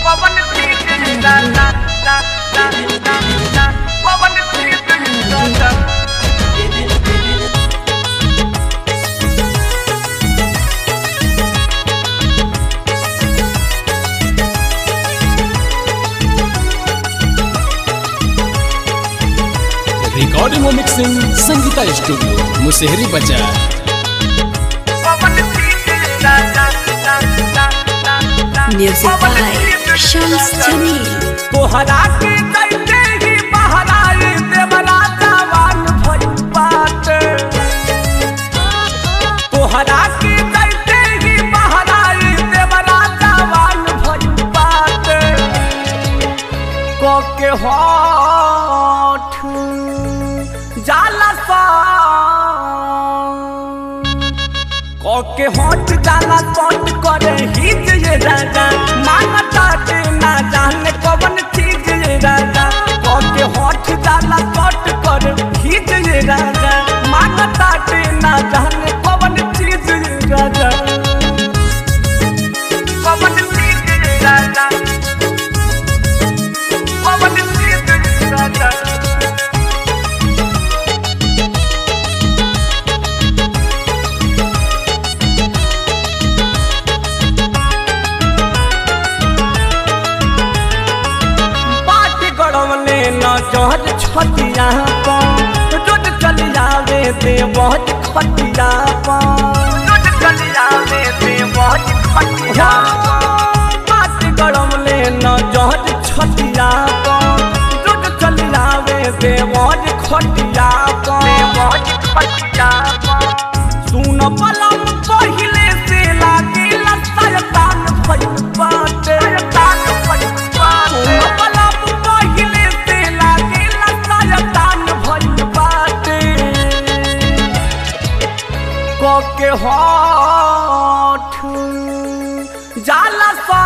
पवन प्रीत दादा पवन प्रीत दादा रिकॉर्डिंग और मिक्सिंग संगीता स्टूडियो मुसेहरी बाजार। Music by Shams Jamil। तोहरा के कैसे ही बहराई देवरा जवान भइल बाटे तोहरा के कैसे ही बहराई देवरा जवान भइल बाटे कोके होठ जाला सा कोके होठ जाला सोट करे हिज ये राजा मांगता के ना जाने कौन चीज ये राजा कोके होठ जाला सोट करे हिज ये राजा मांगता के ना जाने कौन चीज ये राजा कौन चीज ये राजा कौन चीज ये राजा जहर छतिया रोज चली जावे दे बहुत खटिया रोज चली जावे दे बहुत खटिया बात गरम ले न जहर छतिया रोज चली जावे दे बहुत खटिया बहुत खटिया सुन पलम पहिले से लागे लतायतान भइल बाटे तान भइल बाटे सुन पलम पहिले से लागे लतायतान भइल बाटे कोके होठ जाला सा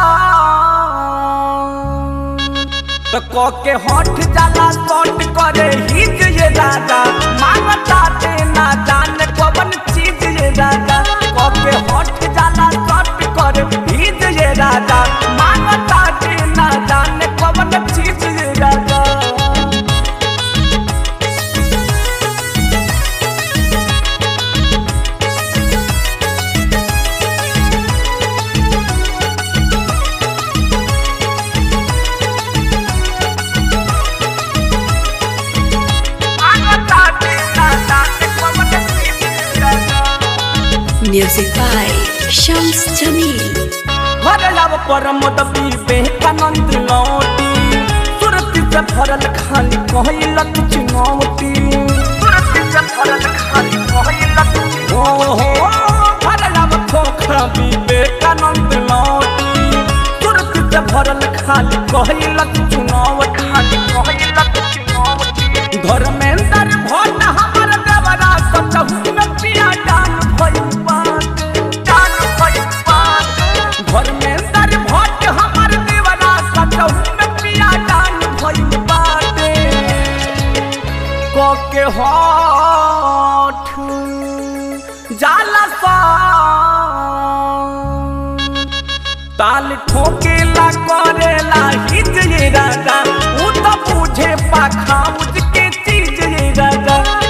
तो कोके होठ जाला सोट करे हिज ये राजा मांगता ते ना जाने कौन चीज ये राजा कोके होठ जाला सोट करे हिज ये राजा मांगता ते ना जाने कौन चीज ये राजा Music by Shams Jamil। भरलाव पर मोद विवेकानंद लौटी सुरती से भरल खाली कहल चुनौती सुरती से भरल खाली कहल हो भरलाव खोखा विवेकानंद लौटी सुरती से भरल खाली कहल चुनौती कहल चुनौती धर्मेंद्र भट्ट हमार देवरा सचहु में पिया जान भइल धर्मेंद्र भट्ट हमार देवरा सचहु में पिया जान भइल बाटे कोके होठ जाला सा ताल ठोकेला करेला हिज ये राजा उ तो पूछे पाखा मुझके चीज ये राजा